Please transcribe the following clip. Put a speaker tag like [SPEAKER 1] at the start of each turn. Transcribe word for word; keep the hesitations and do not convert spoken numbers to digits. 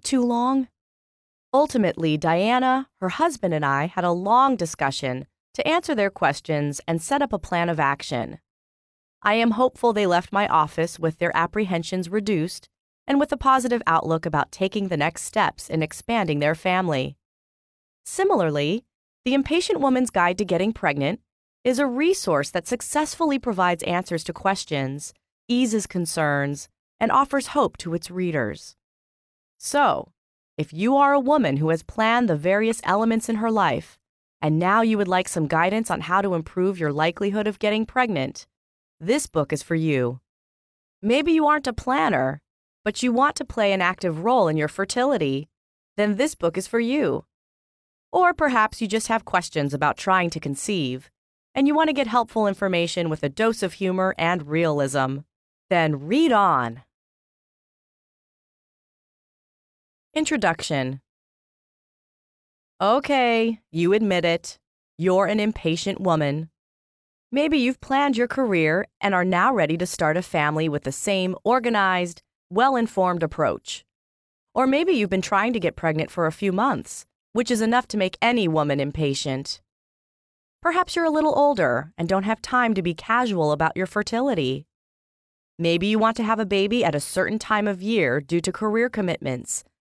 [SPEAKER 1] too long? Ultimately, Diana, her husband, and I had a long discussion to answer their questions and set up a plan of action. I am hopeful they left my office with their apprehensions reduced and with a positive outlook about taking the next steps in expanding their family. Similarly, The Impatient Woman's Guide to Getting Pregnant is a resource that successfully provides answers to questions, eases concerns, and offers hope to its readers. So, if you are a woman who has planned the various elements in her life, and now you would like some guidance on how to improve your likelihood of getting pregnant, this book is for you. Maybe you aren't a planner, but you want to play an active role in your fertility, then this book is for you. Or perhaps you just have questions about trying to conceive, and you want to get helpful information with a dose of humor and realism. Then read on. Introduction. Okay, you admit it. You're an impatient woman. Maybe you've planned your career and are now ready to start a family with the same organized, well-informed approach. Or maybe you've been trying to get pregnant for a few months, which is enough to make any woman impatient. Perhaps you're a little older and don't have time to be casual about your fertility. Maybe you want to have a baby at a certain time of year due to career commitments,